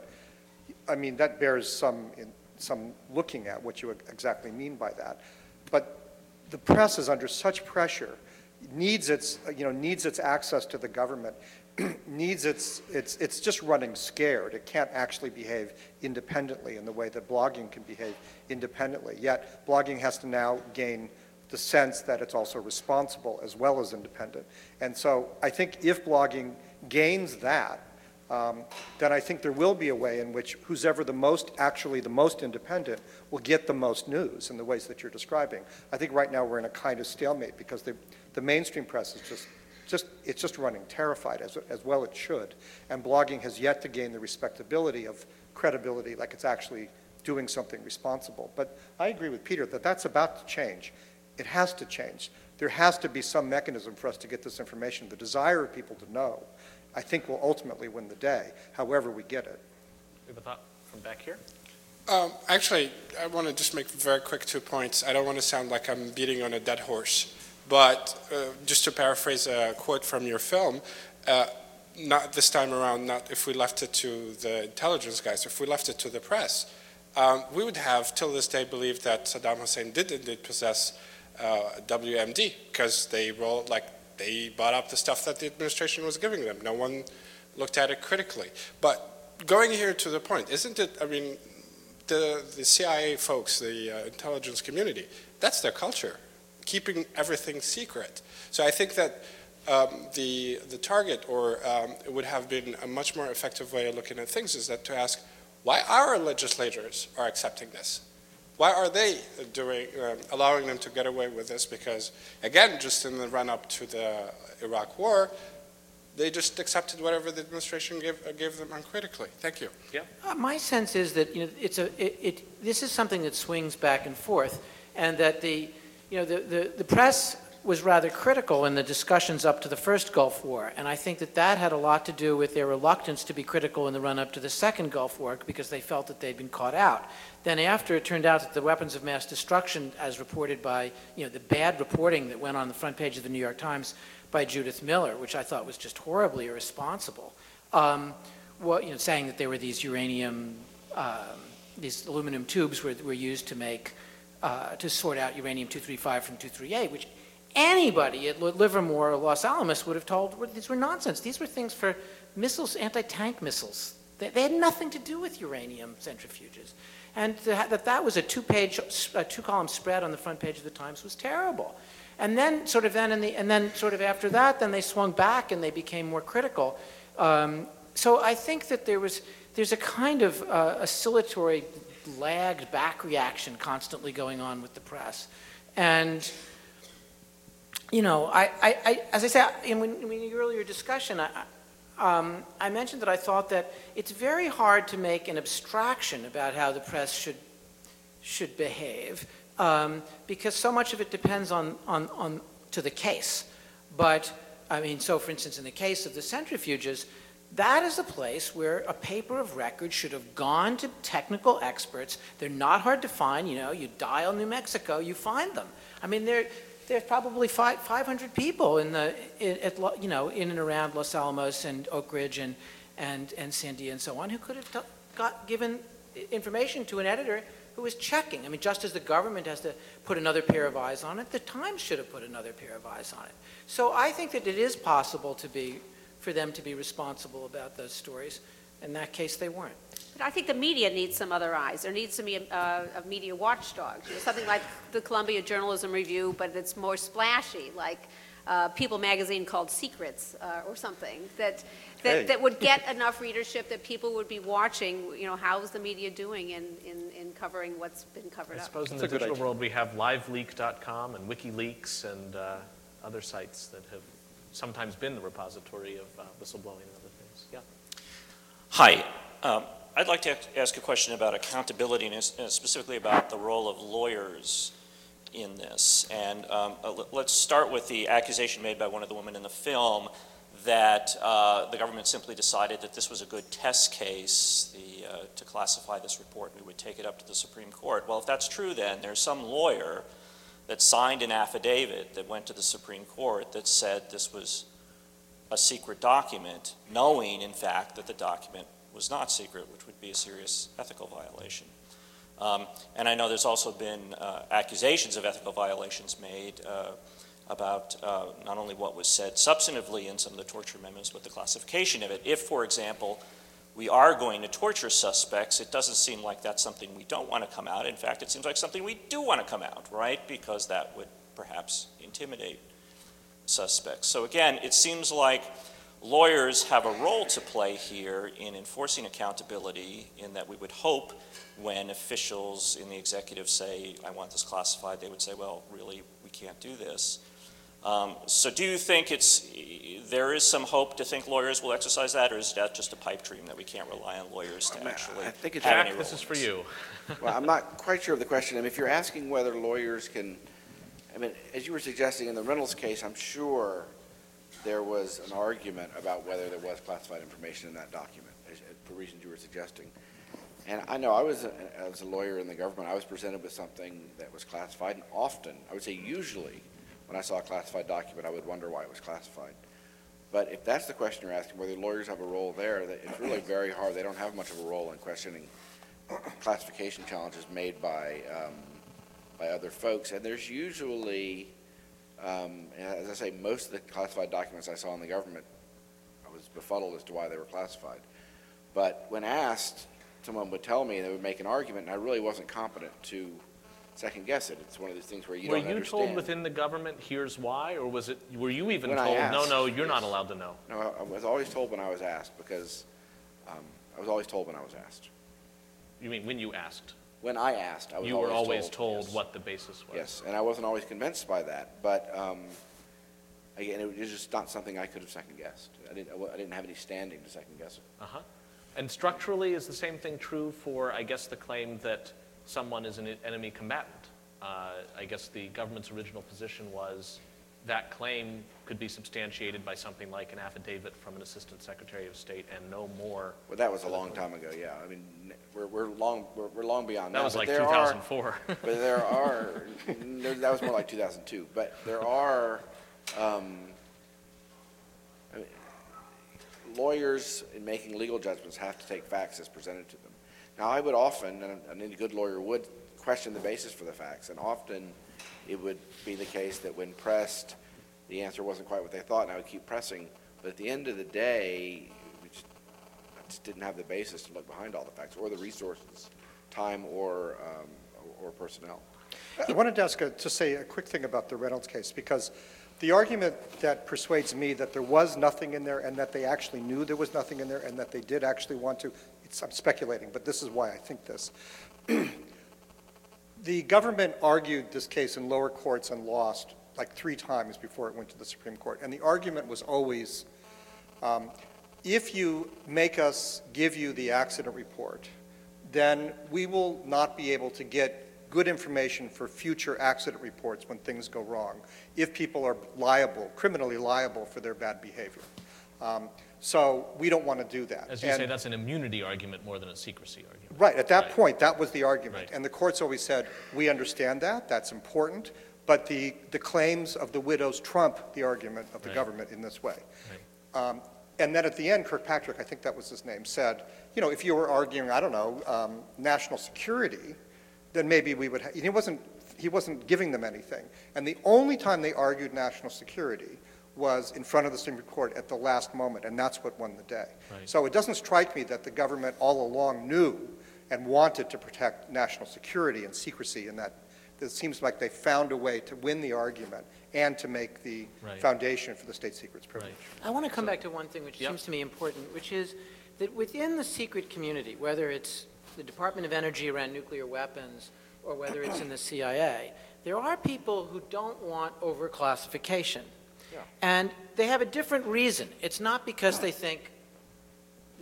I mean, that bears some, in, some looking at what you exactly mean by that. But the press is under such pressure, needs its, you know, needs its access to the government, needs its, it's, it's just running scared. It can't actually behave independently in the way that blogging can behave independently. Yet blogging has to now gain the sense that it's also responsible as well as independent. And so I think if blogging gains that, um, then I think there will be a way in which who's ever the most, actually the most independent, will get the most news in the ways that you're describing. I think right now we're in a kind of stalemate because the, the mainstream press is just, just, it's just running terrified, as, as well it should. And blogging has yet to gain the respectability of credibility, like it's actually doing something responsible. But I agree with Peter that that's about to change. It has to change. There has to be some mechanism for us to get this information. The desire of people to know, I think, will ultimately win the day, however we get it. We have a thought from back here. Um, actually, I want to just make very quick two points. I don't want to sound like I'm beating on a dead horse, but uh, just to paraphrase a quote from your film, uh, not this time around, not if we left it to the intelligence guys, if we left it to the press, um, we would have, till this day, believed that Saddam Hussein did indeed possess uh, W M D, because they rolled, like, they bought up the stuff that the administration was giving them. No one looked at it critically. But going here to the point, isn't it, I mean, the, the C I A folks, the uh, intelligence community, that's their culture, keeping everything secret. So I think that um, the, the target, or um, it would have been a much more effective way of looking at things, is that to ask, why our legislators are accepting this? Why are they doing, um, allowing them to get away with this? Because, again, just in the run-up to the Iraq War, they just accepted whatever the administration gave, uh, gave them uncritically. Thank you. Yeah. Uh, my sense is that, you know, it's a, it, it, this is something that swings back and forth, and that the, you know, the, the, the press was rather critical in the discussions up to the first Gulf War, and I think that that had a lot to do with their reluctance to be critical in the run-up to the second Gulf War because they felt that they'd been caught out. Then after, it turned out that the weapons of mass destruction, as reported by, you know, the bad reporting that went on the front page of the New York Times by Judith Miller, which I thought was just horribly irresponsible, um, well, you know, saying that there were these uranium, um, these aluminum tubes were, were used to make, uh, to sort out uranium two thirty-five from two thirty-eight, which anybody at Livermore or Los Alamos would have told well, these were nonsense. These were things for missiles, anti-tank missiles. They, they had nothing to do with uranium centrifuges. And that that was a two-page, a two-column spread on the front page of the Times was terrible. And then sort of then, in the, and then sort of after that, then they swung back and they became more critical. Um, so I think that there was, there's a kind of uh, oscillatory, lagged back reaction constantly going on with the press. And you know, I, I, I, as I said in, in the earlier discussion, I, um, I mentioned that I thought that it's very hard to make an abstraction about how the press should, should behave um, because so much of it depends on, on, on to the case. But, I mean, so for instance, in the case of the centrifuges, that is a place where a paper of record should have gone to technical experts. They're not hard to find. You know, you dial New Mexico, you find them. I mean, they're... There's probably five, 500 people in the, in, at, you know, in and around Los Alamos and Oak Ridge and, and, and Sandia and so on who could have got given information to an editor who was checking. I mean, just as the government has to put another pair of eyes on it, the Times should have put another pair of eyes on it. So I think that it is possible to be, for them to be responsible about those stories. In that case, they weren't. But I think the media needs some other eyes. There needs to be a, uh, a media watchdog. You know, something like the Columbia Journalism Review, but it's more splashy, like uh, People magazine called Secrets uh, or something, that, that, hey. that would get enough readership that people would be watching, you know, how's the media doing in, in, in covering what's been covered I up. suppose in That's the a good digital idea. world we have live leak dot com and WikiLeaks and uh, other sites that have sometimes been the repository of uh, whistleblowing and other things. Yeah. Hi. Um, I'd like to ask a question about accountability and specifically about the role of lawyers in this. And um, let's start with the accusation made by one of the women in the film that uh, the government simply decided that this was a good test case the, uh, to classify this report, and we would take it up to the Supreme Court. Well, if that's true, then there's some lawyer that signed an affidavit that went to the Supreme Court that said this was a secret document, knowing, in fact, that the document was not secret, which would be a serious ethical violation. Um, and I know there's also been uh, accusations of ethical violations made uh, about uh, not only what was said substantively in some of the torture amendments, but the classification of it. If, for example, we are going to torture suspects, it doesn't seem like that's something we don't want to come out. In fact, it seems like something we do want to come out, right? Because that would perhaps intimidate suspects. So again, it seems like lawyers have a role to play here in enforcing accountability, in that we would hope when officials in the executive say, I want this classified, they would say, well, really, we can't do this. Um, so do you think it's, there is some hope to think lawyers will exercise that, or is that just a pipe dream that we can't rely on lawyers to actually I think it's Jack, have any role this is in for you. Well, I'm not quite sure of the question. I mean, if you're asking whether lawyers can, I mean, as you were suggesting in the Reynolds case, I'm sure there was an argument about whether there was classified information in that document, as- for reasons you were suggesting. And I know I was, a, as a lawyer in the government, I was presented with something that was classified, and often, I would say usually, when I saw a classified document, I would wonder why it was classified. But if that's the question you're asking, whether lawyers have a role there, that it's really very hard. They don't have much of a role in questioning classification challenges made by um, by other folks. And there's usually, um, as I say, most of the classified documents I saw in the government, I was befuddled as to why they were classified. But when asked, someone would tell me, they would make an argument, and I really wasn't competent to second guess it. It's one of these things where you Were don't you understand. told within the government, here's why, or was it, were you even When I told, no, asked, no, you're not yes. allowed to know? No, I I was always told when I was asked, because um, I was always told when I was asked. You mean when you asked? When I asked, I was You were always told, told yes. what the basis was? Yes, and I wasn't always convinced by that, but um, again, it was just not something I could have second guessed. I didn't, I wa- I didn't have any standing to second guess it. Uh-huh. And structurally, is the same thing true for, I guess, the claim that someone is an enemy combatant? Uh, I guess the government's original position was that claim could be substantiated by something like an affidavit from an assistant secretary of state and no more. Well, that was a long time ago, yeah. I mean, we're, we're long, we're, we're long beyond that. That was but like there two thousand four. Are, but there are, there, that was more like two thousand two, but there are, um, I mean, lawyers in making legal judgments have to take facts as presented to them. Now, I would often, and any good lawyer would, question the basis for the facts, and often it would be the case that when pressed, the answer wasn't quite what they thought, and I would keep pressing. But at the end of the day, we just, I just didn't have the basis to look behind all the facts, or the resources, time, or um, or personnel. I wanted to ask, a, to say a quick thing about the Reynolds case, because the argument that persuades me that there was nothing in there and that they actually knew there was nothing in there and that they did actually want to, it's, I'm speculating, but this is why I think this. The government argued this case in lower courts and lost like three times before it went to the Supreme Court. And the argument was always, um, if you make us give you the accident report, then we will not be able to get good information for future accident reports when things go wrong, if people are liable, criminally liable for their bad behavior. Um, so we don't want to do that. As you and, say, that's an immunity argument more than a secrecy argument. Right, at that Right. point, that was the argument. Right. And the courts always said, we understand that, that's important, but the, the claims of the widows trump the argument of the Right. government in this way. Right. Um, and then at the end, Kirkpatrick, I think that was his name, said, you know, if you were arguing, I don't know, um, national security, then maybe we would, ha-. he wasn't, he wasn't giving them anything. And the only time they argued national security was in front of the Supreme Court at the last moment, and that's what won the day. Right. So it doesn't strike me that the government all along knew and wanted to protect national security and secrecy, and that it seems like they found a way to win the argument and to make the Right. foundation for the state secrets privilege. Right. I want to come back to one thing which Yep. seems to me important, which is that within the secret community, whether it's the Department of Energy around nuclear weapons or whether it's in the C I A, there are people who don't want overclassification. Yeah. And they have a different reason. It's not because they think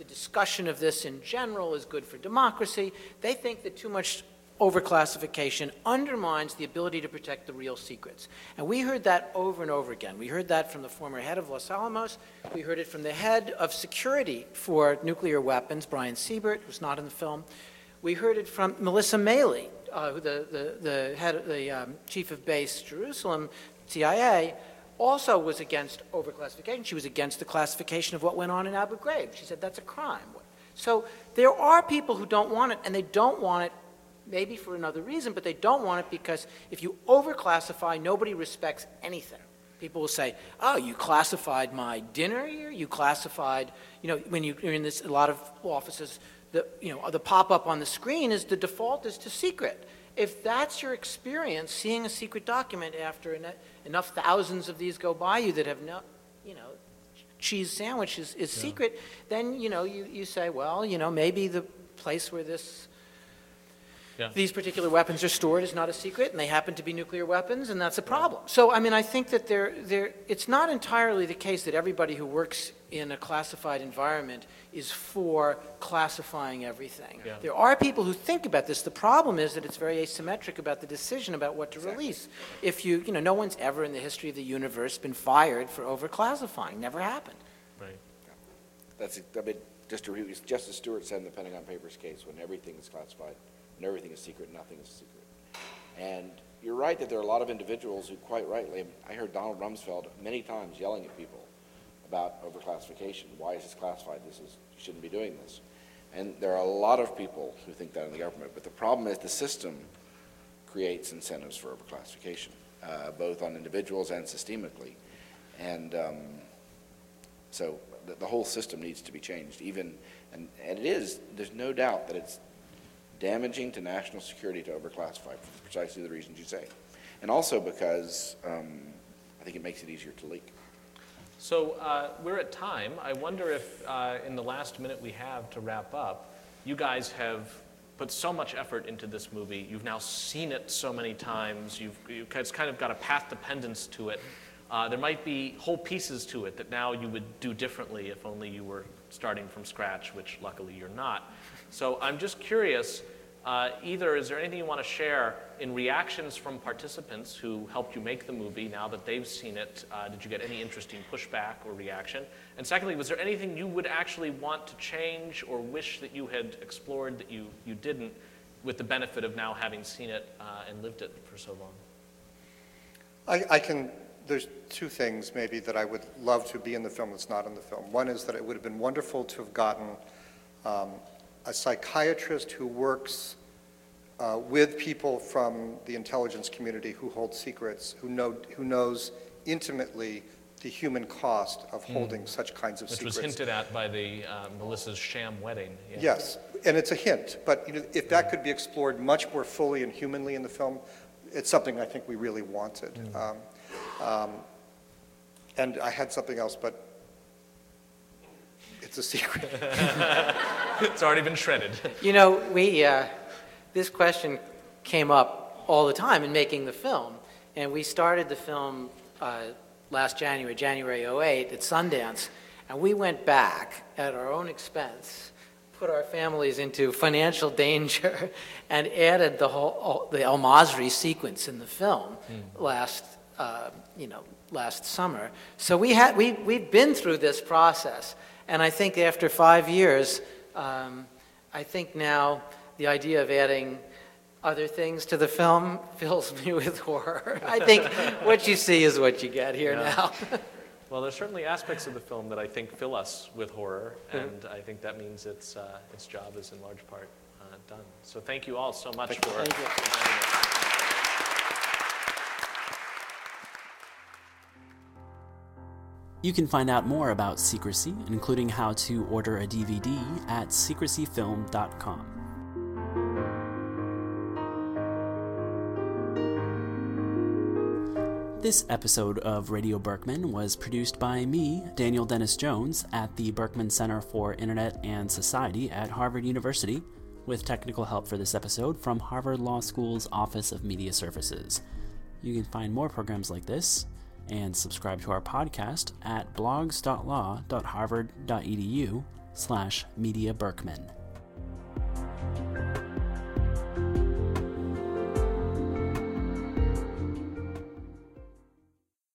the discussion of this in general is good for democracy. They think that too much overclassification undermines the ability to protect the real secrets. And we heard that over and over again. We heard that from the former head of Los Alamos. We heard it from the head of security for nuclear weapons, Brian Siebert, who's not in the film. We heard it from Melissa Maley, uh, who the, the, the head, the um, chief of base Jerusalem, C I A, also was against overclassification. She was against the classification of what went on in Abu Ghraib. She said that's a crime. So there are people who don't want it, and they don't want it maybe for another reason, but they don't want it because if you overclassify, nobody respects anything. People will say, oh, you classified my dinner here? You classified, you know, when you, you're in this, a lot of offices, the, you know, the pop-up on the screen is the default is to secret. If that's your experience, seeing a secret document after en enough thousands of these go by you that have no, you know, cheese sandwich is, is yeah. secret, then, you know, you, you say, well, you know, maybe the place where this Yeah. these particular weapons are stored is not a secret, and they happen to be nuclear weapons, and that's a problem. So, I mean, I think that there, there, it's not entirely the case that everybody who works in a classified environment is for classifying everything. Yeah. There are people who think about this. The problem is that it's very asymmetric about the decision about what to exactly. release. If you, you know, no one's ever in the history of the universe been fired for overclassifying. Never happened. Right. Yeah. That's, I mean, just to read, Justice Stewart said in the Pentagon Papers case, when everything is classified, when everything is secret, nothing is secret. And you're right that there are a lot of individuals who, quite rightly, I heard Donald Rumsfeld many times yelling at people about overclassification. Why is this classified? This is, you shouldn't be doing this. And there are a lot of people who think that in the government. But the problem is the system creates incentives for overclassification, uh, both on individuals and systemically. And um, so the, the whole system needs to be changed. Even, and, and it is, there's no doubt that it's damaging to national security to overclassify for precisely the reasons you say. And also because um, I think it makes it easier to leak. So uh, we're at time. I wonder if uh, in the last minute we have to wrap up, you guys have put so much effort into this movie. You've now seen it so many times. You've, you've it's kind of got a path dependence to it. Uh, there might be whole pieces to it that now you would do differently if only you were starting from scratch, which luckily you're not. So I'm just curious, uh, either is there anything you want to share in reactions from participants who helped you make the movie now that they've seen it? Uh, did you get any interesting pushback or reaction? And secondly, was there anything you would actually want to change or wish that you had explored that you, you didn't, with the benefit of now having seen it uh, and lived it for so long? I, I can, there's two things maybe that I would love to be in the film that's not in the film. One is that it would have been wonderful to have gotten um, a psychiatrist who works uh, with people from the intelligence community who hold secrets, who know who knows intimately the human cost of holding mm. such kinds of Which secrets. Which was hinted at by the uh, Melissa's sham wedding. Yeah. Yes, and it's a hint, but you know, if that could be explored much more fully and humanly in the film, it's something I think we really wanted. Mm. Um, um, and I had something else, but it's a secret. It's already been shredded. You know, we, uh, this question came up all the time in making the film, and we started the film uh, last January, January oh eight at Sundance, and we went back at our own expense, put our families into financial danger, and added the whole the El Masri sequence in the film mm. last uh, you know last summer. So we had we we've been through this process, and I think after five years, um, I think now the idea of adding other things to the film fills me with horror. I think what you see is what you get here yeah. now. Well, there's certainly aspects of the film that I think fill us with horror, and I think that means its uh, its job is in large part uh, done. So thank you all so much thank for. Thank you. You can find out more about Secrecy, including how to order a D V D, at secrecy film dot com. This episode of Radio Berkman was produced by me, Daniel Dennis Jones, at the Berkman Center for Internet and Society at Harvard University, with technical help for this episode from Harvard Law School's Office of Media Services. You can find more programs like this and subscribe to our podcast at blogs dot law dot harvard dot e d u slash Media Berkman.